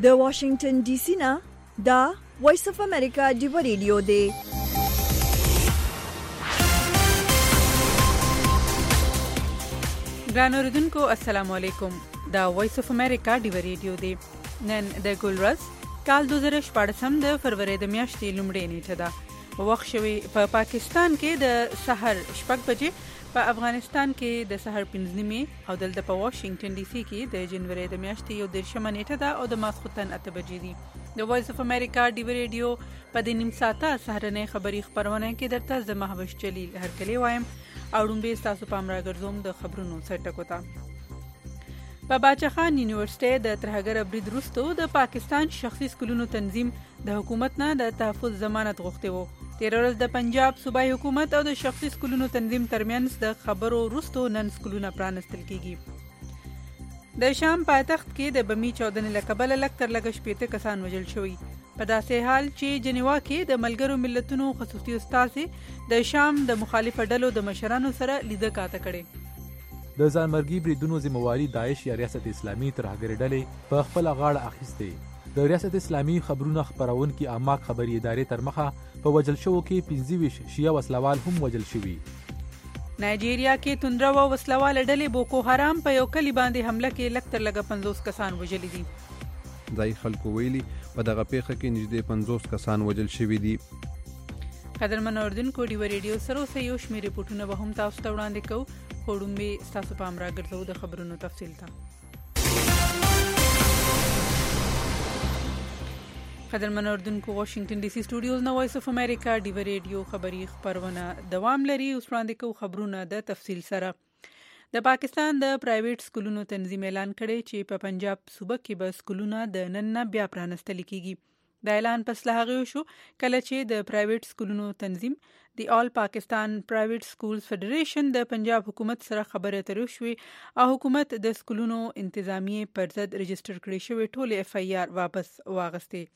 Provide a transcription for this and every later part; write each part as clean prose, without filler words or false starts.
د واشنگټن ډي سي نه دا وایس اف امریکا دی ریډیو دی. ګران اوریدونکو السلام علیکم. دا وایس اف امریکا دی ریډیو دی. نن د ګلرز کال 2014 د فروری د میاشتې لومړۍ نیټه ده. وخت شوی په پاکستان کې د سحر 6 بجې، په افغانستان کې د سحر 5 نیمه او دلته په واشنگټن ډي سي کې د جنوري د میاشتې 13 نیټه ده او د ماسخوتن 8 بجې دي. د وایس اف امریکا دی ریډیو په د نیم ساعته سحرنې خبری خبرونه کې درته زه محبش جلیل هرکلی وایم او ډومبه تاسو پام راګرځوم د خبرونو سرټکو ته. په باچخان یونیورسيټي د ترهګر برید وروسته د پاکستان شخصي سکولونو تنظیم د حکومت نه د تحفظ ضمانت غوښته وو. تیر ورځ د پنجاب صوبایي حکومت او د شخصي سکولونو تنظیم ترمنځ د خبرو وروسته نن سکولونه پرانستل کیږي. د شام پایتخت کې د بمی چاودنې لکبل لکتر لګش 15 کسان وژل شوي. په داسې حال چې جنیوا کې د ملګرو ملتونو خصوصي استازي د شام د مخالف ډلو د مشرانو سره لیدنه کاته کړې. د ځانمرګي بریدونو ذمہواری داعش یا ریاست اسلامي ترهګر ډلې په خپل غاړه اخیسته. د ریاست اسلامي خبرونه خبرونکي اماک خبري ادارې تر مخه په وجل شو کې 25 شیعه وسلوال هم وجل شوي. نایجیریا کې توندرو او وسلوال ډلې بوکو حرام په یو کلی باندې حمله کې لکتر لګه 50 کسان وژل دي. ځای خلکو ویلي په دغه پیښه کې نږدې 50 کسان وژل شوي دي. قدرمن اوریدونکو دی ریډیو سره اوس یو شمېر ریپورتونه به هم تاسو ته وړاندې کوو. خورمبه تاسو پام راګرځو د خبرونو تفصیل ته. قدرمن اوریدونکو واشنگټن ډي سي سټوډیوز نو وایس اف امریکا دی ریډیو خبری خبرونه دوام لري. اوس وړاندې کوو خبرونه د تفصیل سره. د پاکستان د پرایویټ سکولونو تنظیم اعلان کړی چې په پنجاب صوبه کې به سکولونه د نن نه بیا پرانستل کیږي. دا اعلان پس له هغه شو کله چې د پرایویټ سکولونو تنظیم دی آل پاکستان پرایویټ سکولز فدریشن د پنجاب حکومت سره خبرې اترې شوې او حکومت د سکولونو انتظامی پر ضد رجستر کړی شوی ټول اف ای آر واپس واغستې.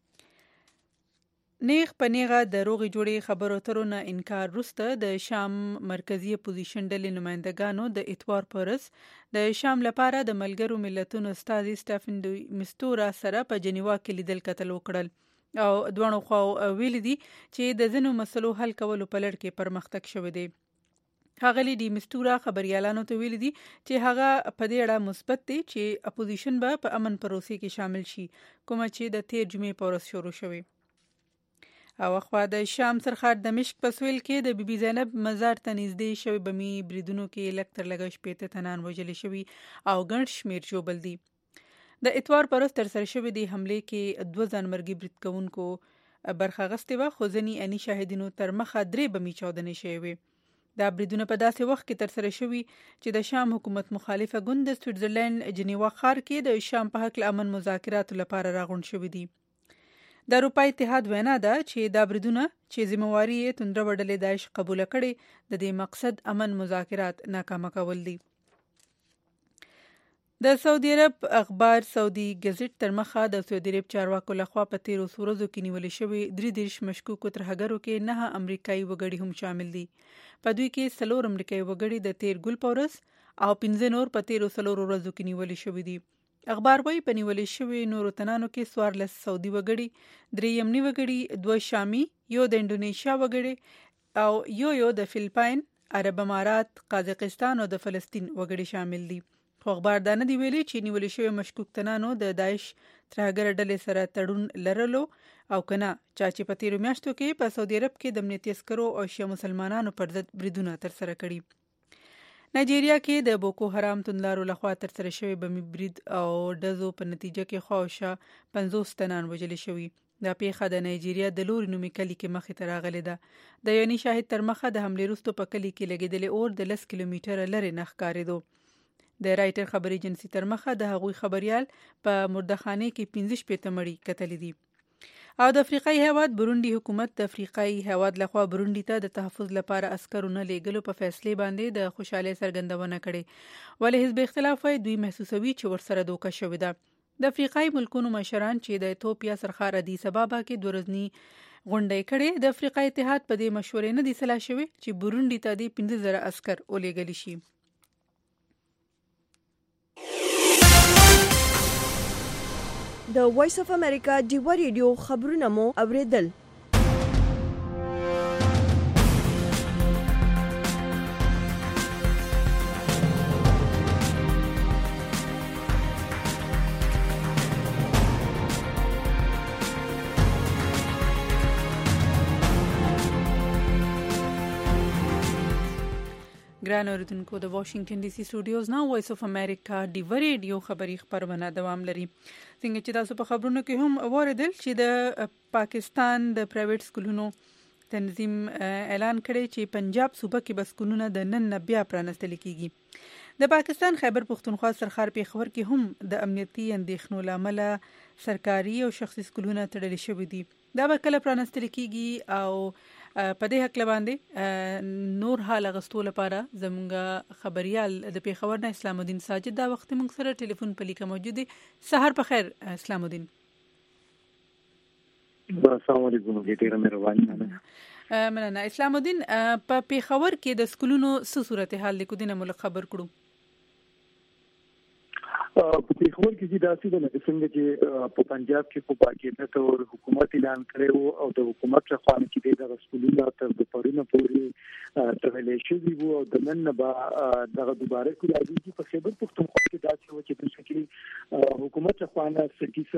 نیغ په نیغه د روغې جوړې خبرو اترو نه انکار وروسته د شام مرکزی اپوزیشن ډلې نمائندګانو د اتوار په ورځ د شام لپاره د ملګرو ملتونو استازي سټیفن ډی مستورا سره په جنیوا کې لیدل کتل وکړل او دوه خوا ویل دي چې د ځینو مسلو حل کولو په لړ کې پرمختګ شوی دی. هغه لی ډی مستورا خبريالانو ته ویل دي چې هغه په دې اړه مثبت دي چې اپوزیشن به په امن پروسې کې شامل شي کوم چې د 13 جمعې په ورځ شروع شوی. او خو د شام سرخار دمشق په سویل کې د بیبي زینب مزار ته نږدې شوی بمی بریدونو کې لکتر لګش 15 تنان وژل شوي او ګڼ شمیر ژوبل دي. د اتوار پر ورځ تر سره شوی دی حمله کې 2 ځانمرګي برید کوونکو برخه غستې و خو ځنی اني شاهدینو تر مخه 3 بمی چاودنې شوی. دا بریدونه په داسې وخت کې تر سره شوي چې د شام حکومت مخالفه ګوند د سویټزرلند جنیوا ښار کې د شام په حق امن مذاکراتو لپاره راغونډ شوی دي. د اروپا اتحاد وینا ده چې دا بریدونه چې ذمہواری یې توندرو ډلې داعش قبول کړي د دې مقصد امن مذاکرات ناکام کول دي. د سعودي عرب اخبار سعودي گزټ تر مخه د سعودي عرب چارواکو لخوا په 13 ورځو کې نیول شوی 3 مشکوکو ترهګرو کې 9 امریکایي وګړي هم شامل دي. په دوی کې 4 امریکایي وګړي د 13 ګل پورس او 15 نور په 13 ورځو کې نیول شوی دي. اخبار وايي په نیولې شوی نورو تنانو کې 14 سعودي وګړي، 3 یمني وګړي، 2 شامي، یو د انډونیشیا وګړي او یو د فلپاین، عرب امارات، قازقستان او د فلسطین وګړي شامل دي. خو اخبار دا نه دی ویلي چې نیولې شوی مشکوک تنانو د داعش ترهګر ډلې سره تړون لرلو او کنه چې په 13 میاشتو کې په سعودي عرب کې د امنیتي عسکرو او شیعه مسلمانانو پر ضد بریدونه تر سره کړي. نایجیریا کې د بوکو حرام توندلارو لخوا تر سره شوی بمی برید او ډزو په نتیجه کې خواوشا 50 تنان وژل شوي. دا پیښه د نایجیریا د لوري نومي کلی کې مخې ته راغلې ده. د یونی شاهد تر مخه د حمله وروسته په کلی کې لګیدلې اور د 10 کیلومتره لرې نه ښکارېدو. د رایټر خبري ایجنسی تر مخه د هغوی خبريال په مردخانه کې 15 مړي کتل دي. او د افریقای هیواد بورونډي حکومت د افریقای هیواد لخوا بورونډي ته د تحفظ لپاره عسکرونه لیږلو په فیصله باندې د خوشاله څرګندونه کړې ولې حزب اختلاف دوی محسوسوي چې ورسره دوکه شوې ده. د افریقای ملکونو مشران چې د ایتوپیا سرخار ادیس ابابا کې دورزنی غونډه کړې د افریقای اتحاد په دې مشورې نه دي سلا شوی چې بورونډي ته د 15000 عسكر ولېږل شي. د وایس اف امریکا ډیوا ریډیو خبرونه مو اوریدل. ګران اوریدونکو د واشنگټن ډي سي سټوډیوز نه وایس اف امریکا ډیوا ریډیو خبری خبرونه دوام لري. څنګه چې تاسو په خبرونو کې هم اوریدل چې د پاکستان د پرایویټ سکولونو تنظیم اعلان کړی چې پنجاب صوبه کې بس سکولونه د نن بیا پرانستل کیږي. د پاکستان خیبر پختونخوا سرخار پیښور کې هم د امنیتي اندېښنو لامل سرکاري او شخصي سکولونه تړل شوي دي. دا به کله پرانستل کیږي او په دې حق باندې نور حال غستو لپاره زموږ خبريال د پیښور نه اسلام الدین ساجد دا وخت موږ سره ټلیفون په لیکه موجود دي. سحر په خیر اسلام الدین. السلام علیکم. ډیره مهرباني. مننه اسلام الدین. په پیښور کې د سکولونو څه صورتحال لیکو دینه مل خبر کړو. په پیښور کې چې داسې د څنګه چې په پنجاب کې په باقاعده تور حکومت اعلان کړو او د حکومت څخه کې د سکولونو تر د پرونه پورې ترلې شوی وو او د نن به دغه دوباره کولاږي چې په خیبر پختونخوا کې داسې و چې د شکل حکومت څخه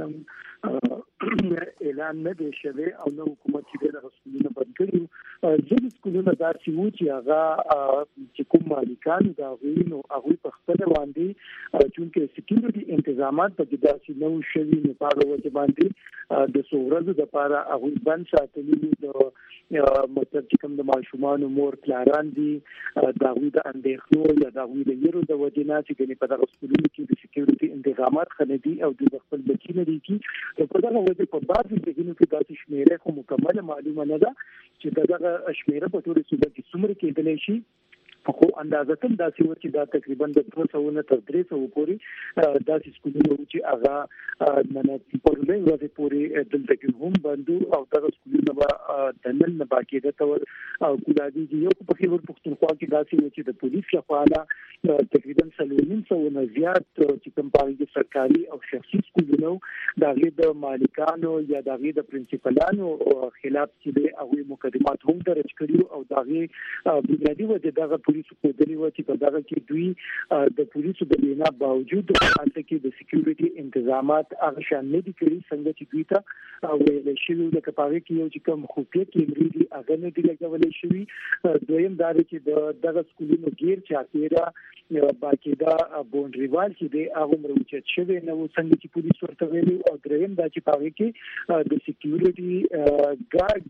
سکیسم اعلان نه دی شوی او نو حکومت چې د سکولونو بند کړو. ځینې سکولونه داسې وو چې هغه چې کوم مالکان دا غوینو هغه په خپل باندې چونکه سکیورټي انتظامات په داسې نو شوی نه پاره وځي باندې د سورزو د لپاره هغه بند ساتلي د مطلب چې کوم د ماشومان مور پلاران دي دا وی د اندېښنو یا دا وی د یرو د وجنه چې کني په دغه سکولونو کې د سکیورټي انتظامات خندي او د خپل بچی نه دي کی په دغه وجه په بعض ځایونو کې داسې شمیره خو مکمل معلومه نه ده چې دغه شمیره په ټول صوبه کې څومره کېدلی شي. خو اندازتن داسې و چې دا تقریبا د 200 نه تر 300 پورې داسې سکولونه چې هغه نه په لوی ورځې پورې دلته کې هم بندو او دغه سکولونه به د نن نه باقاعده تور او کولادي یو په خیبر پختونخوا کې داسې و چې د پولیس لخوا تقریبا 300 نه زیات چې کوم پاریږي سرکاري او شخصي سکولونه دغه د مالکانو یا دغه د پرنسپلانو خلاف چې هغه مقدمات هم درج کړیو او دغه بنیادی وجه دغه پولیسو په دلی و چې په دغه کې دوی د پولیسو د لینا باوجود حالت کې د سکیورټي انتظامات هغه شان نه دي کړی څنګه چې دوی ته ویل شوی د کپاوي کې یو چې کوم خفیه کیمرې دي هغه نه دي لګولې شوی. دویم دا چې دغه سکولونو غیر چاپیره باقاعده بونډریوال چې دی هغه مروچت شوی نه و څنګه چې پولیس ورته ویلي او دریم دا چې پاوي کې د سکیورټي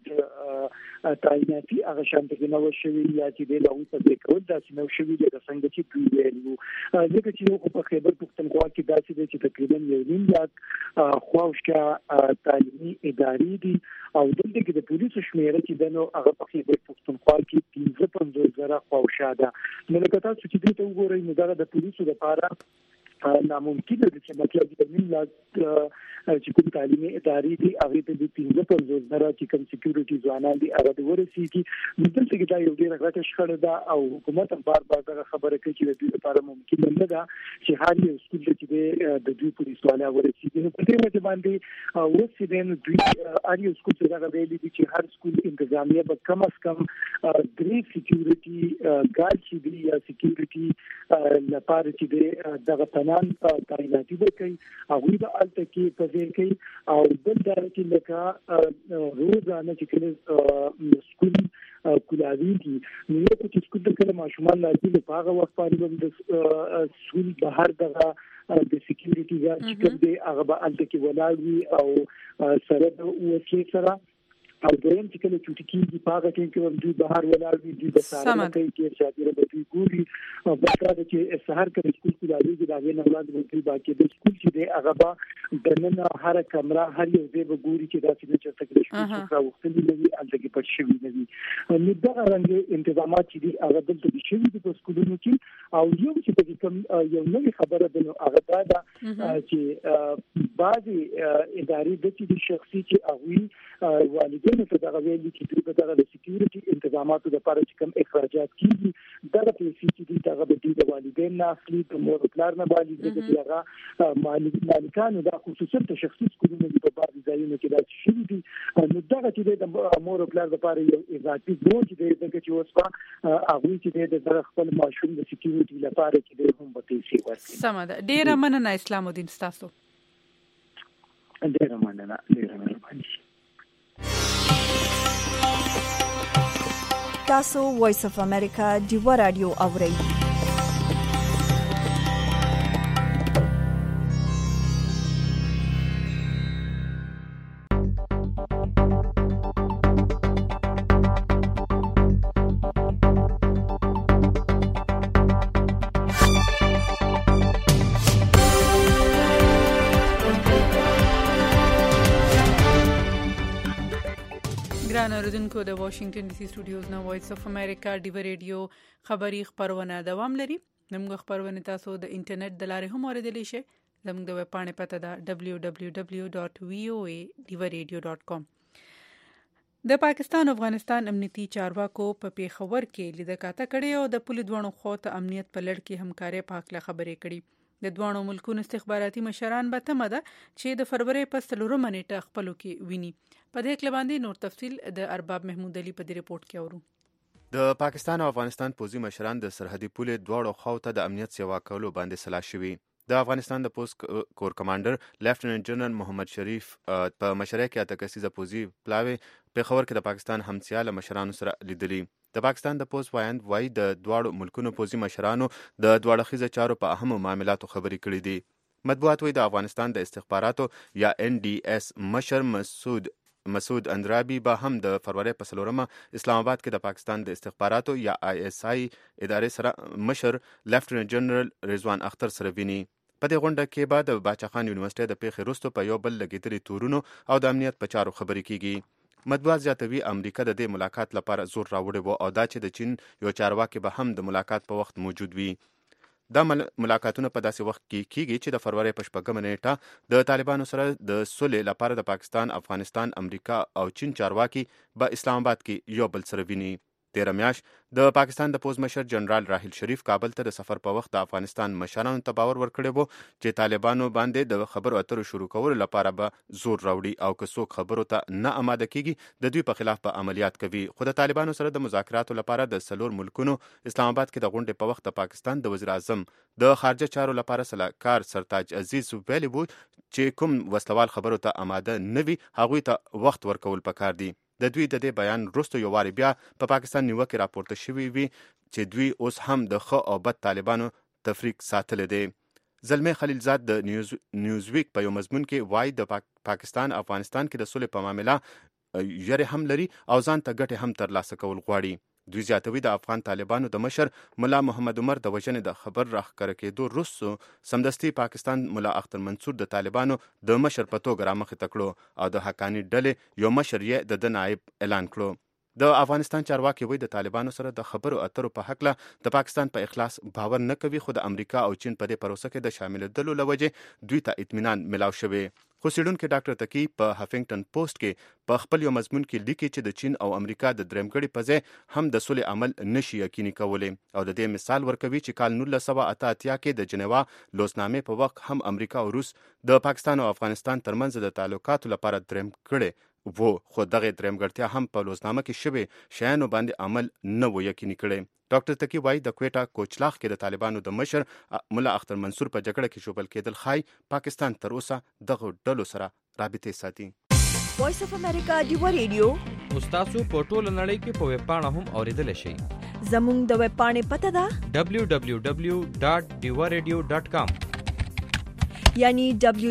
ګارد تعیناتي هغه شان ته نه و شوی یا چې د لوي په ذکر دا چې نو شوی د څنګه چې دوی ویلو ځکه چې یو په خیبر پختونخوا کې داسې دی چې تقریبا 1.5 لاک خواوشکا تعلیمي ادارې دي او دلته کې د پولیسو شمیره چې دنو هغه په خیبر پختونخوا کې 15,000 خواوشا ده. نو لکه تاسو چې دې ته وګورئ نو دا د پولیسو لپاره ناممکن دي چې مطلب د 1.5 لاک چې کوم تعلیمي ادارې دي هغه ته د 15,000 چې کوم سکیورټي ځوانان دي هغه د ورسیږي. دلته کې دا یو ډیر غټه شخړه ده او حکومت هم بار دا خبره کوي چې د دې لپاره ممکن نه ده چې هر یو سکول چې د دوی پولیس والا ورسیږي. نو په دې وجه باندې ورسیدل دوی هر یو سکول چې دا ویلي دي چې هر سکول انتظامیه به کم از کم 3 سکیورټي ګارد چې دي یا سکیورټي لپاره چې دغه تنان تعیناتي وکړي هغه د التکی په ځای کې او بل دا چې لکه روزانه چې کله سکول کولاوي دي نو یو چې سکول د کله ماشومان لازم په هغه وخت باندې د سکول بهر دغه د سکیورټي ګارد چې کوم دی هغه به التکی ولاړ وي او سره د وسیله سره او دویم چې کله چوټی کیږي په هغه ټیم کې دوی بهر ولاړ دي دوی د سارا کوي چې شاګرد به دوی ګوري او بلکې د چې سحر کې سکول کې راځي دا غي نه اولاد به دوی باقي د سکول چې دی هغه به د نن هر کمره هر یو ځای به ګوري چې دا څنګه چې تکلیف شو وختي دی الګي پټ شوی دی. نو دا رنګ انتظامات چې دی هغه دلته شوی دي په سکولونو کې او یو چې په کوم یو نوې خبره ده نو هغه دا چې بعضي ادارې د چې شخصي چې هغه والدین ته دا ویلي چې دوی په دغه سکیورټي انتظاماتو لپاره چې کوم اخراجات کیږي دغه پیسې چې دغه به د والدین نه اخلي په مور پلار نه باندې چې هغه مالکانو د خصوصي تشخیص کولو په بعض ځایونو کې دا شي دي نو دغه چې د مور پلار لپاره یو اضافي بوج دی چې اوس هغه چې د خپل ماشوم د سکیورټي لپاره چې هم به پیسې ورکړي. سم ده. ډیره مننه اسلام الدین تاسو. ډیره مننه. تاسو وایس اف امریکا دیوا رادیو اورئ. ګران اوریدونکو د واشنگټن ډي سي سټوډیوز نه وایس اف امریکا دیوا ریډیو خبری خبرونه دوام لري. زموږ خبرونه تاسو د انټرنیټ د لارې هم اوریدلی شئ. زموږ د ویب پاڼې پته ده www.voa.divaradio.com. د پاکستان او افغانستان امنیتي چارواکو په پیښور کې لیدکاته کړې او د پولیس دوانو خو ته امنیت په لړ کې همکاري په حق له خبرې کړې. د دوانو ملکونو استخباراتي مشران به تمه ده چې د فروری په 4 نیټه خپلو کې ویني. په دې کې باندې نور تفصيل د ارباب محمود علي په دې ریپورت کې اورو. د پاکستان او افغانستان پوځي مشران د سرحدي پولې دواړو خواو ته د امنیت سیوا کولو باندې سلا شوي. د افغانستان د پوست کور کمانډر لیفټیننټ جنرال محمد شریف په مشرۍ کې اته کسیزه پوځي پلاوی پیښور کې د پاکستان همسیاله مشرانو سره لیدلي. د پاکستان د پوست وایند وای د دواړو ملکونو پوځي مشرانو د دواړه چارو په اهمو معاملاتو خبرې کړې دي. مطبوعات وای د افغانستان د استخباراتو یا NDS مشر مسعود اندرابی به هم د فروری په 4 اسلام آباد کې د پاکستان د استخباراتو یا ISI ادارې سره مشر لیفټیننټ جنرال رضوان اختر سره ویني. په دې غونډه کې به د باچاخان یونیورسيټي د پیښې وروسته په یو بل لګیدلي تورونو او د امنیت په چارو خبرې کیږي. مطبوعات زیاتوي امریکا د دې ملاقات لپاره زور راوړی و او دا چې د چین یو چارواکي به هم د ملاقات په وخت موجود وي. دا ملاقاتونه په داسې وخت کې کیږي چې د فروری په 4 نیټه د طالبانو سره د صلح لپاره د پاکستان، افغانستان، امریکا او چین چارواکي به اسلام آباد کې یو بل سره ویني. 13 میاشت د پاکستان د پوز مشر جنرال راحیل شریف کابل ته د سفر په وخت د افغانستان مشرانو ته باور ورکړی وو چې طالبانو باندې د خبرو اترو شروع کولو لپاره به زور راوړي او که څوک خبرو ته نه آماده کیږي د دوی په خلاف به عملیات کوي. خو د طالبانو سره د مذاکراتو لپاره د 4 ملکونو اسلام آباد کې د غونډې په وخت د پاکستان د وزیر اعظم د خارجه چارو لپاره سلاکار سرتاج عزیز ویلي وو چې کوم وسلوال خبرو ته آماده نه وي هغوی ته وخت ورکول پکار دي. د دوی د دې بیان وروسته یو واری بیا په پاکستان نیوکه راپورته شوې وي چې دوی اوس هم د ښه او بد طالبانو تفریق ساتل دي. زلمه خلیلزاد د نیوزویک په یو مضمون کې وایي د پاکستان افغانستان کې د صلح په معاملې یری هم لري او ځان ته ګټه هم ترلاسه کول غواړي. دوی زیاتوي د افغان طالبانو د مشر ملا محمد عمر د وژنې د خبر راخکره کېدو وروسته سمدستي پاکستان ملا اختر منصور د طالبانو د مشر په توګه رامخې تکړو او د حقانی ډلې یو مشر یې د نائب اعلان کړو. د افغانستان چارواکي وایي د طالبانو سره د خبرو اترو په حق له د پاکستان په اخلاص باور نه کوي خو د امریکا او چین په دې پروسه کې د شاملېدلو لوجه دوی ته اطمینان ملاو شوی. خو څېړونکي ډاکټر تقی په هافنګټن پوسټ کې په خپل یو مضمون کې لیکي چې د چین او امریکا د درېمګړي په ځای هم د صلح عمل نشي یقیني کولی او د دې مثال ورکوي چې کال 1988 کې د جنیوا لوسنامې په وخت هم امریکا او روس د پاکستان او افغانستان ترمنځ د تعلقاتو لپاره درېمګړي وو خو دغه درېمګړتیا هم په لوسنامه کې شوی شیانو باندې عمل نه و یقیني کړي. ډاکټر تقی وایي د کوټا کوچلاخ کې د طالبانو د مشر ملا اختر منصور په جګړه کې شوبل کېدل خای پاکستان تر اوسه دغه ډلو سره رابطې ساتي. وایس اف امریکا دیوا ریډیو تاسو په ټوله نړۍ کې په ویب پاڼه هم اوریدل شئ. زموږ د ویب پاڼې پته ده www.divaradio.com یعنی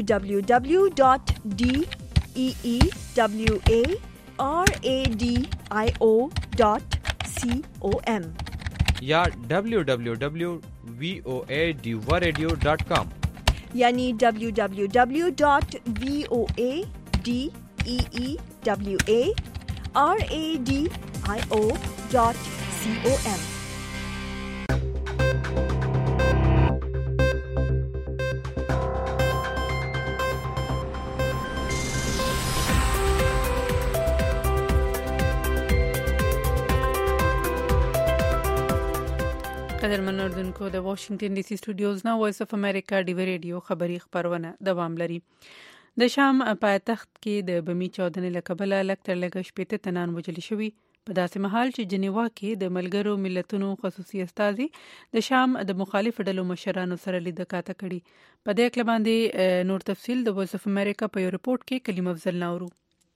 www.deewaradio.com یا www.voadivaradio.com یعنی www.voadewaradio.com. قدرمن اردوونکو د واشنگټن ډي سي سټوډیوز نه وایس اف امریکا ډیو ریډیو خبری خبرونه دوام لري. د شام پایتخت کې د بمی چاودنې له کبله لږ تر لږه 80 تنان وژل شوي، په داسې مهال چې جنیوا کې د ملګرو ملتونو خصوصي استازي د شام د مخالف ډلو مشرانو سره لیدکاته کړي. په دې اړه باندې نور تفصیل د وایس اف امریکا په یو رپورت کې کلیم افضل ناورو.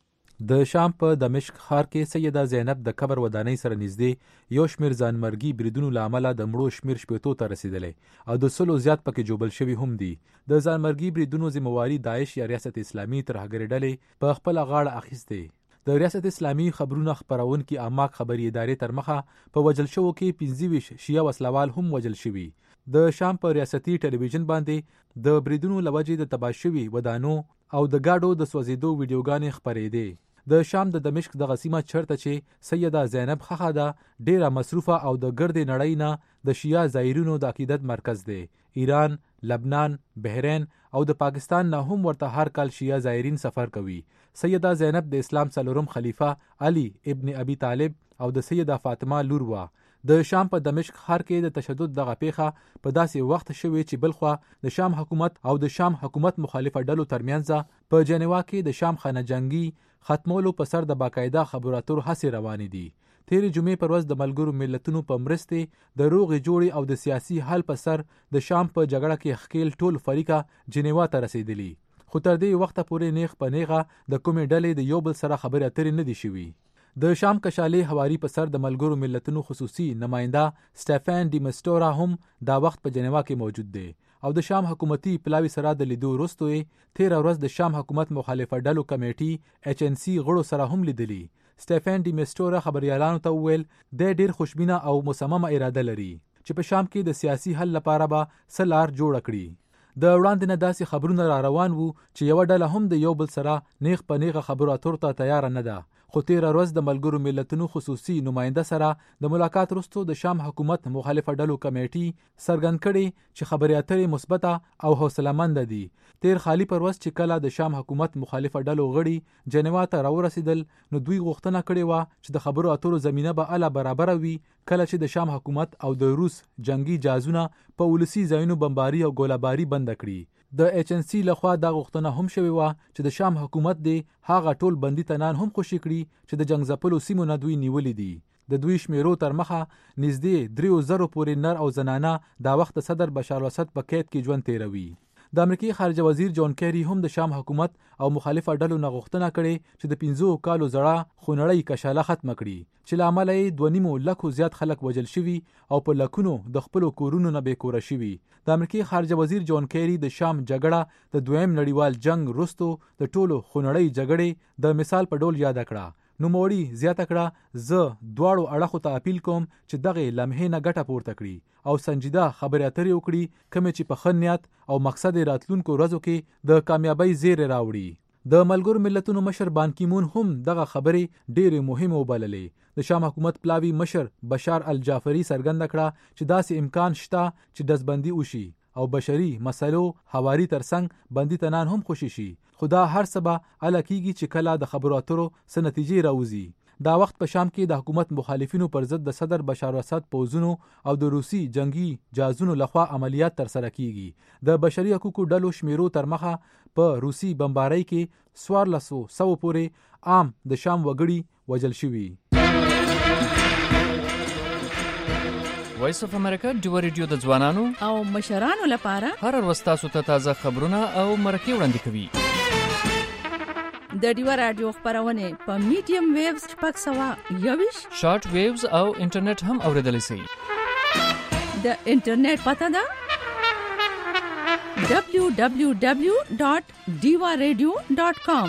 د شام په دمشق ښار کې سیده زینب د قبر ودانۍ سره نږدې یو شمېر ځانمرګي بریدونو له امله د مړو شمېر 80 ته رسیدلی او د 100 زیات پکې جوبل شوي هم دي. د ځانمرګي بریدونو ذمہواري داعش یا ریاست اسلامي ترهګرې ډلې په خپله غاړه اخیستې. د ریاست اسلامي خبرونه خپرونکي اماک خبري ادارې تر مخه په وژل شوو کې 25 شیعه وسلوال هم وژل شوي. د شام په ریاستي ټلویزیون باندې د بریدونو لوجې د تباه شوي ودانو او د گاډو د سوځېدو ویډیوګانې خپرېدې. د شام د دمشق دغه سیمه چرته چې سیده زینب خخه ده ډیره مصروفه او د ګردې نړۍ نه د شیعه زایرینو د عقیدت مرکز دی. ایران، لبنان، بحرین او د پاکستان نه هم ورته هر کال شیعه زایرین سفر کوي. سیده زینب د اسلام څلورم خلیفہ علي ابن ابي طالب او د سیده فاطمه لور وه. د شام په دمشق ښار کې د تشدد دغه پیښه په داسې وخت شوې چې بلخوا د شام حکومت او د شام حکومت مخالفه ډلو ترمنځ په جنیوا کې د شام خانه جنگي ختمولو په سر د باقاعده خبرو اترو هڅې روانې دي. تېرې جمعې پر ورځ د ملګرو ملتونو په مرستې د روغې جوړې او د سیاسي حل په سر د شام په جګړه کې ښکیل ټول فریقه جنیوا ته رسیدلی، خو تر دې وخته پورې نیغ په نیغه د کومې ډلې د یو بل سره خبرې اترې نه دي شوي. د شام کشالي حواري په سر د ملګرو ملتونو خصوصي نماینده سټیفن ډي مسټورا هم دا وخت په جنیوا کې موجود دی او د شام حکومتي پلاوي سره د لیدو وروسته یې 13 ورځ د شام حکومت مخالفه ډلو کمیټي HNC غړو سره هم لیدلی. سټیفن ډي مسټورا خبريالانو ته وویل د ډیر خوشبینه او مصممه اراده لري چې په شام کې د سیاسي حل لپاره به سلار جوړ کړي. د وړاندې نه داسې خبرونه را روان وو چې یو ډله هم د یو بل سره نیغ په نیغه خبرو اترو ته تیار نه ده، خو 13 ورځ د ملګرو ملتونو خصوصي نماینده سره د ملاقات وروسته د شام حکومت مخالفه ډلو کمیټي څرګند کړي چې خبرې اترې مثبته او حوصله‌مند دي. تیر خالی پر ورځ چې کله د شام حکومت مخالفه ډلو غړي جنیوا ته راورسېدل نو دوی غوښتنه کړې وه چې د خبرو اترو زمینه به اله برابره وي کله چې د شام حکومت او د روس جنگي جهازونه په ولسي ځایونو بمباري او ګوله‌باري بند کړي. د HNC لخوا دا غوښتنه هم شوې وه چې د شام حکومت دی هغه ټول بندي تنان هم خوشي کړي چې د جنگ ځپلو سیمو نه دوی نیولې دي. د دوی شمیرو تر مخه نږدې 3,000 پورې نر او زنانه دا وخت د صدر بشار الاسد په قید کې ژوند تیروي. د امریکای خارجه وزیر جون کیری هم د شام حکومت او مخالفه ډلو نه غوښتنه کړې چې د 15 کالو زړه خونړۍ کشاله ختم کړي چې له امله یې 2.5 لکو زیات خلک وژل شوي او په لکونو د خپلو کورونو نه بې کوره شوي. د امریکای خارجه وزیر جون کیری د شام جګړه د دویم نړیوال جنگ وروسته د ټولو خونړۍ جګړې د مثال په ډول یاد کړه. نوموړي زیاته کړه زه دواړو اړخو ته اپیل کوم چې دغه لمحې نه ګټه پورته کړي او سنجیده خبرې اترې وکړي کومې چې په ښه نیت او مقصد راتلونکو ورځو کې د کامیابۍ زیری راوړي. د ملګرو ملتونو مشر بان کی مون هم دغه خبرې ډېرې مهمه وبللې. د شام حکومت پلاوي مشر بشار الجعفری څرګنده کړه چې داسې امکان شته چې دزبندي وشي او بشري مسلو حواري ترڅنګ بندي تنان هم خوشي شي، خو دا هر څه به اله کیږي چې کله د خبرو اترو څه نتیجې راوځي. دا وخت په شام کې د حکومت مخالفینو پر ضد د صدر بشار الاسد پوځونو او د روسي جنگي جهازونو لخوا عملیات ترسره کیږي. د بشري حقوقو ډلو شمیرو تر مخه په روسي بمبارۍ کې 1400 پورې عام د شام وګړي وژل شوي. وایس اف امریکا ډیو ریډیو د ځوانانو او مشرانو لپاره هر ورځ تاسو ته تازه خبرونه او مرکې وړاندې کوي. د ډیو رادیو خبرونه په میډیم ویوز 621 شارټ ویوز او انټرنیټ هم اوریدلای شئ. د انټرنیټ پته ده www.diwaradio.com.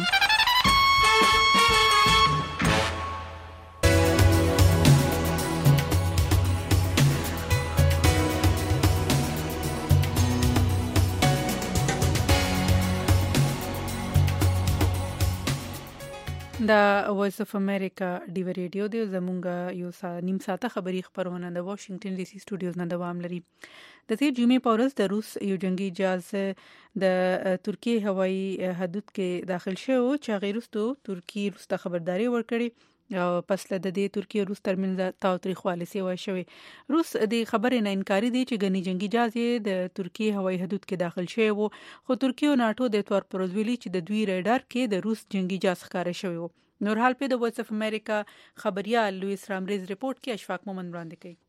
دا وایس اف امریکا ډیو ریډیو دی زمونږ یو نیم ساعته خبری خبرونه د واشنگټن ډي سي سټوډیوز نه دوام لري. د تیر جمعې په ورځ د روس یو جنگي جهاز د ترکیه هوایي حدود کې داخل شو چې غیر وروسته ترکیه خبرداري ورکړي پس له د ترکیه روس ترمنځ تاوتریخوالی سیوا شوی. روس د خبرې نه انکاري دی چې غني جنگي جهاز د ترکیه هوایي حدود کې داخل شوی وو، خو ترکیه او ناتو د اتوار پر ورځ ویلي چې د دوی ریډار کې د روس جنگي جهاز ښکاره شوی وو. نور حال په د وایس اف امریکا خبريال لویس رامریز ریپورت کې اشفاق مومن وړاندې کوي.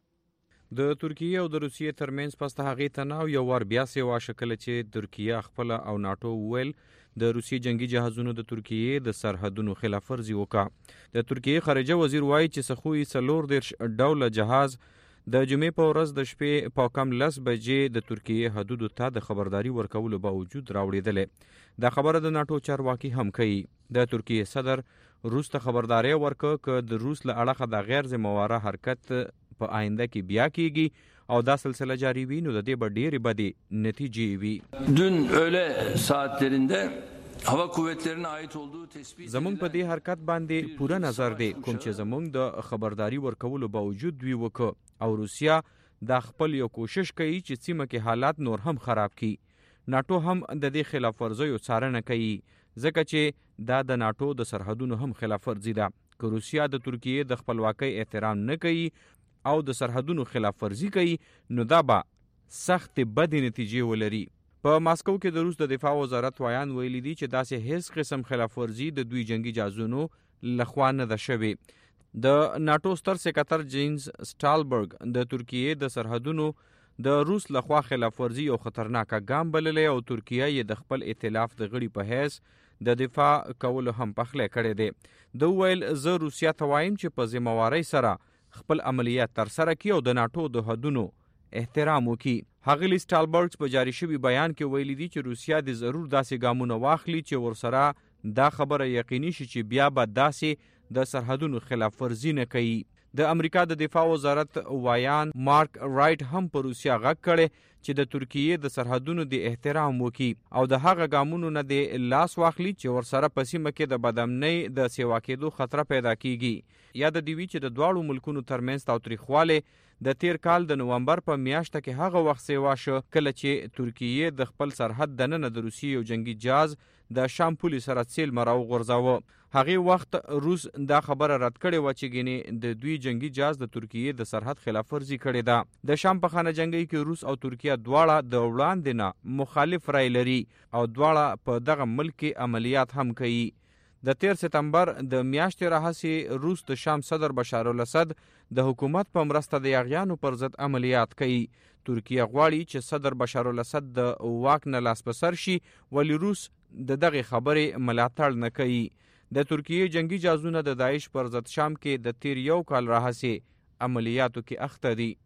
د ترکیه او د روسیې ترمنځ پس د هغې تناو یو ور بیا سیوا شکل چې ترکیه خپل او ناتو ویل د روسي جنگي جهازونو د ترکیه د سرحدونو خلاف ورزي وکړه. د ترکیه خارجه وزیر وایي چې سخوي 40 ډوله جهاز د جمعې په ورځ د شپې په کم 10 بجې د ترکیه حدودو ته د خبرداري ورکولو باوجود راوړېدلې. دا خبره د ناتو چارواکي هم کوي. د ترکیه صدر روس ته خبرداري ورکړه چې د روس له اړخه د غیر ذمہواره حرکت په آینده کې بیا کیږي او دا سلسله جاری وي نو د دې به ډېرې بدې نتیجې وي. Dün öğle saatlerinde hava kuvvetlerine ait olduğu tespit زمونږ په دې حرکت باندې پوره نظر دی کوم چې زمونږ د خبرداري ورکولو باوجود دوی وکړه او روسیا دا خپل یو کوشش کوي چې سیمه کې حالات نور هم خراب کړي. ناتو هم د دې خلاف ورزیو څارنه کوي ځکه چې دا د ناتو د سرحدونو هم خلاف ورزي ده. که روسیا د ترکیه د خپلواکۍ احترام نه کوي او د سرحدونو خلاف ورزي کوي نو دا به سخت بدې نتیجې ولري. په ماسکو کې د روس د دفاع وزارت وایان ویلي دي چې داسې هیڅ قسم خلاف ورزي د دوی جنگي جهازونو لخوا نه ده شوې. د ناتو ستر سکرټر جینز سټالبرګ د ترکیه د سرحدونو د روس لخوا خلاف ورزي او خطرناک ګام بللې او ترکیه یې د خپل ائتلاف د غړي په حیث د دفاع کولو هم پخله کړې ده. د ویل زه روسیا ته وایم چې په ذمہوارۍ سره خپل عملیات تر سره کی او د ناتو د حدودو احترام وکي. هغلی سټالبرګ په جاری شوی بیان کې ویلي دي چې روسیا د ضرور داسې ګامونه واخلي چې ورسره دا خبره یقیني شي چې بیا به داسې د سرحدونو خلاف ورزي نه کوي. د امریکا د دفاع وزارت وایان مارک رایټ هم په روسیا غږ کړي چې د ترکیه د سرحدونو د احترام وکي او د هغه ګامونو نه د لاس واخلي چې ورسره په سیمه کې د بدامنۍ د سیوا کېدو خطر پیدا کیږي. یاد دی وی چې د دواړو ملکونو ترمنځ تاوتریخواله د تیر کال د نومبر په میاشت کې هغه وخت سیوا شو کله چې ترکیه د خپل سرحد دننه د روسي او جنگي جهاز د شام پولي سره سیل مراو غورځاوه. هغه وخت روس دا خبره رد کړې و چې ګینه د دوی جنگي جهاز د ترکیه د سرحد خلاف ورزي کړې ده. د شام په خانه جنگي کې روس او ترکیه دواړه د وړاندې نه مخالف رای لري او دواړه په دغه ملک عملیات هم کوي. د 13 سپتمبر د میاشتې راهیسې روس د شام صدر بشار الاسد د حکومت په مرسته د یاغیانو پر ضد عملیات کوي. ترکیه غواړي چې صدر بشار الاسد د واک نه لاس په سر شي ولی روس د دغه خبرې ملاتړ نه کوي. د ترکیه جنگي جهازونه د داعش پر ضد شام کې د تیر یو کال راهیسې عملیاتو کې اخته دي.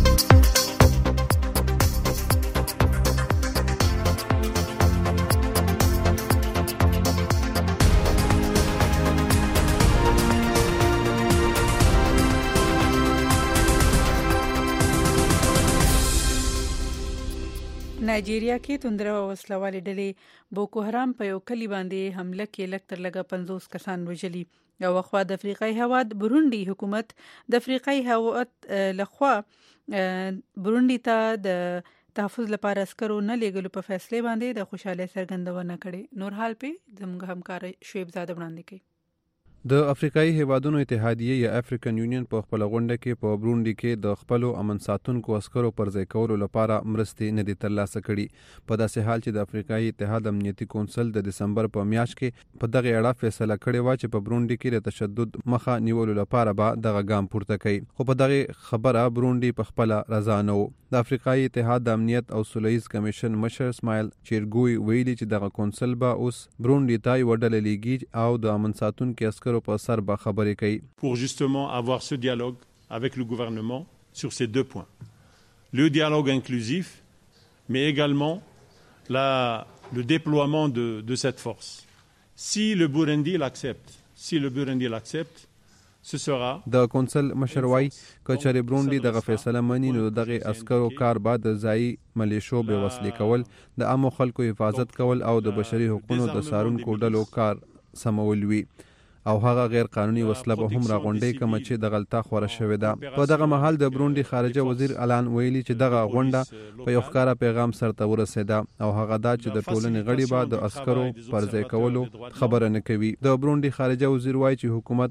نایجیریا کې توندره او وسلوالې ډلې بوکو حرام په یو کلی باندې حمله کې لږ تر لږه 50 کسان وژلي. یو خوا د افریقای هیواد برونډي حکومت د افریقای هیواد لخوا برونډي ته د تحفظ لپاره عسکرو نه لیږلو په فیصله باندې د خوشاله څرګندونه کړې. نور حال په زموږ همکار شعیب زاده وړاندې کوي. د افریقایي هیوادونو اتحادیه یا افریقن یونین په خپل غونډه کې په برونډي کې د خپل امن ساتونکو عسکرو پر ځای کولو لپاره مرستې نه دي ترلاسه کړي. په داسې حال چې د افریقایي اتحاد امنیتي کونسل د دسمبر په میاشت کې په دغه اړه فیصله کړې و چې په برونډي کې د تشدد مخه نیولو لپاره به دغه ګام پورته کړي. خو په دغه خبره برونډي په خپل رضا نه و. د افریقایي اتحاد د امنیت او سولهییز کمیشن مشر اسماعیل چیرګوی ویلي چې دغه کونسل به اوس برونډي ته یو ډله لیږي او د امن ساتونکو عسکرو په سر به خبرې کوي. Pour justement avoir ce dialogue avec le gouvernement sur ces deux points. Le dialogue inclusif, mais également le déploiement de cette force. Si le Burundi l'accepte, ce sera د کونسل مشروعي کچري برونډي دغه فیصله مني نو دغه عسکرو کار بعد د ځای ملیشو به وسلې کول، د عامو خلکو حفاظت کول او د بشري حقوقو د سارونکو ډلو کار سمول وي او هغه غیر قانوني وسله به هم راغونډي کوم چې د غلطه خوره شوې ده. په دغه محل د برونډي خارجه وزیر اعلان ویلي چې دغه غونډه په یو ښکارا پیغام سره ورسېده او هغه دا چې د ټولنې غړي به د عسکرو پر ځای کولو خبره نه کوي. د برونډي خارجه وزیر وایي چې حکومت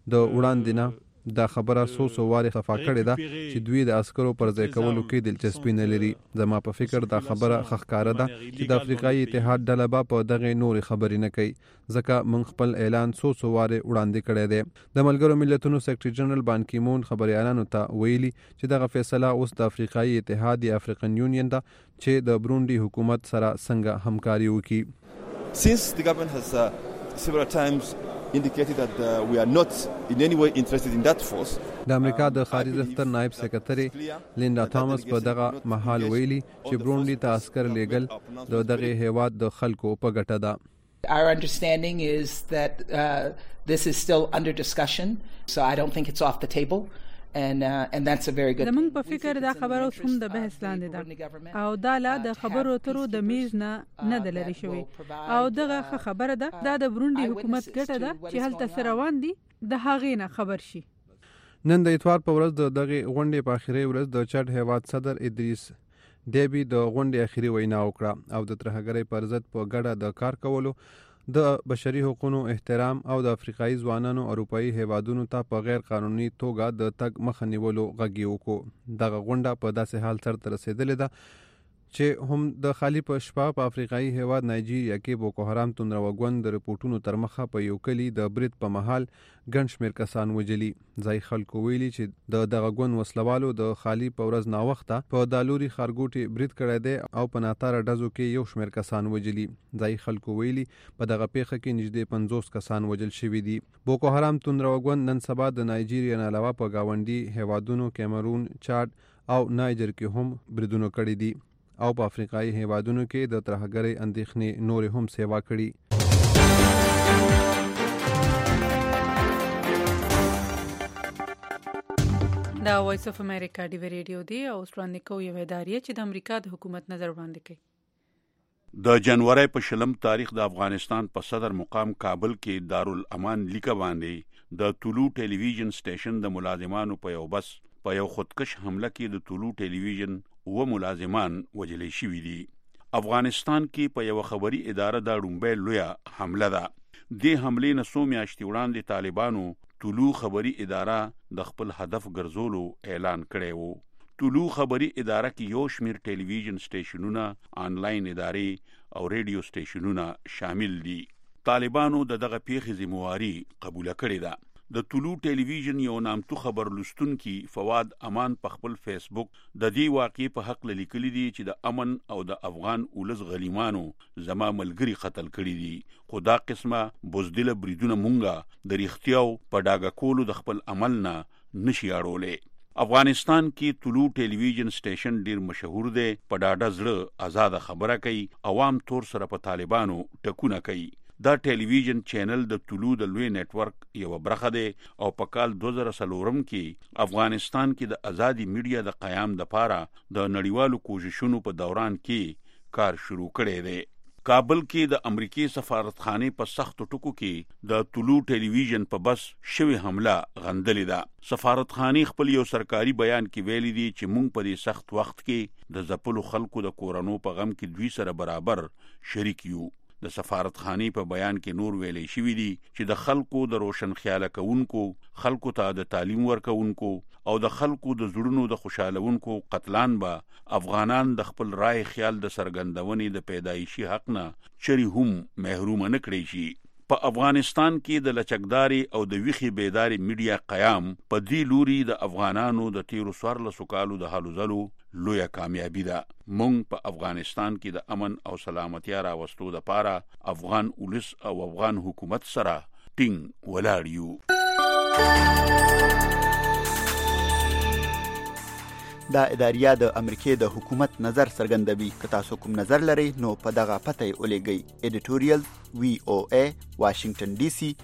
د وړاندې نه دا خبره سو واره خفا کړې ده چې دوی د عسکرو پر ځای کولو کې دلچسپي نه لري. زما په فکر دا خبره ښکاره ده چې د افریقایي اتحاد ډله به په دغه نورې خبرې نه کوي، ځکه موږ خپل اعلان سو واره وړاندې کړی دی. د ملګرو ملتونو سیکرټري جنرال بان کی مون خبريالانو ته ویلي چې دغه فیصله اوس د افریقایي اتحاد یا افریقن یونین ده چې د برونډي حکومت سره څنګه همکاري وکړي. Since the government has several times indicated that we are not in any way interested in that force. د امریکا د خارجه دفتر نائب سکرټري لیندا تامس په دغه محل ویلي چې برونډي ته عسكر لیګل د دغه هیواد د خلکو په ګټه ده. Our understanding is that this is still under discussion, so I don't think it's off the table. And that's a very good thing. زمونږ په فکر دا خبره اوس هم د بحث لاندې ده او دا لا د خبرو ترو د میز نه د لري شوی او دغه خبره ده دا د برونډي حکومت ګټه ده چې هلته سره روان دي د هغې نه خبر شي. نن د اتوار په ورځ د دغه غونډې په اخیری ورځ د چاد هیواد صدر ادریس ډیبي د غونډې اخیری وینا وکړه او د ترهګرۍ پر ضد په ګډه د کار کولو، د بشري حقوقو احترام او د افریقایي ځوانانو اروپایي هیوادونو ته په غیر قانوني توګه د تګ مخه نیولو غږ وکړو. دغه غونډه په داسې حال سره رسیدلې ده چې هم د خالی په شپه په افریقایي هیواد نایجیریا کې بوکو حرام توندروګوند د رپورټونو تر مخه په یو کلی د برید په محل ګڼ شمېر کسان وجلي. ځای خلکو ویلي چې د دغه ګوند وسلوالو د خالی په ورځ ناوخته په دالوري خارګوټي برید کړی دی او په ناتاره ډزو کې یو شمېر کسان وجلي. ځای خلکو ویلي په دغه پیښه کې نږدې 50 کسان وجل شوي دي. بوکو حرام توندروګوند نن سبا د نایجیریا نه علاوه په گاونډي هیوادونو کیمرون، چاد او نایجر کې هم بریدونه کړي دي او په افریقایي هیوادونو کې د ترهګرۍ اندېښنې نور هم سیوا کړي. دا وایس اف امریکا ډیو ریډیو دی او وړاندې کوي یو ادارې چې د امریکا د حکومت نظر وړاندې کوي. د جنوري په 20 تاریخ د افغانستان په صدر مقام کابل کې دارالامان لیکه باندې د طلوع ټلویزیون سټیشن د ملازمانو په یو بس په یو خودکش حمله کې د طلوع ټلویزیون و ملازمان وجلې شوي دي. افغانستان کې په یو خبري اداره د ډومبې لویه حمله ده. د حملې نه څو میاشتې وړاندې طالبانو طلوع خبري اداره د خپل هدف ګرځولو اعلان کړی وو. طلوع خبري اداره کې یو شمیر ټلویزیون سټیشنونه، آنلاین ادارې او ریډیو سټیشنونه شامل دي. طالبانو دغه پیښې ذمہواری قبول کړې ده. د طلوع ټلویزیون یو نامتو خبر لستونکي فواد امان په خپل فیسبوک د دې واقعې په حق لیکلي دي چې د امن او د افغان اولس غلیمانو زما ملګری قتل کړي دي، خو دا قسمه بزدله بریدونه مونږه د ریښتیاو په ډاګه کولو د خپل عمل نه نشي اړولې. افغانستان کې طلوع ټلویزیون سټیشن ډیر مشهور دی، په ډاډه زړه آزاد خبره کوي، عوام تور سره په طالبانو ټکونه کوي. دا ټلویزیون چینل د طلوع د لوی نت ورک یو برخه دی او په کال 2004 کې افغانستان کې د ازادي میډیا د قیام لپاره د نړیوالو کوششونو په دوران کې کار شروع کړی دی. کابل کې د امریکای سفارتخانه په سخت ټکو کې د طلوع ټلویزیون په بس شوی حمله غندلې ده. سفارتخانه خپل یو سرکاري بیان کې ویلي دي چې مونږ په دې سخت وخت کې د ځپلو خلکو د کورونو په غم کې دوی سره برابر شریک یو. د سفارتخانه په بیان کې نور ویلې شوی دي چې د خلکو د روشن خیال کوونکو، خلکو ته د تعلیم ورکوونکو او د خلکو د زړونو د خوشالونکو قتلان به افغانان د خپل رائے خیال د سرګندونې د پیدایشي حق نه چری هم محروم نه کړی شي. په افغانستان کې د لچکداري او د ویخي بیداری میډیا قیام په دې لوري د افغانانو د تیرو 14 کالو د هلو ځلو لویه کامیابی ده. مونږ په افغانستان کې د امن او سلامتیا راوستو لپاره افغان اولس او افغان حکومت سره ټینګ ولاړ یو. دا اداریه د امریکای د حکومت نظر څرګندوي. که تاسو کوم نظر لرئ نو په دغه پته یې ولېږئ. editorial VOA واشنگټن ډي سي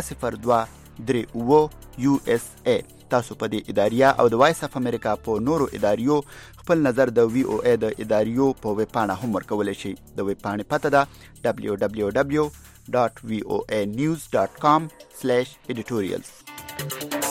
20238 USA. تاسو په دې اداریه او د وایس اف امریکا په نورو اداریو خپل نظر د VOA د اداریو په ویب پاڼه هم ورکولی شئ. د ویب پاڼې پته ده www.voanews.com/editorials.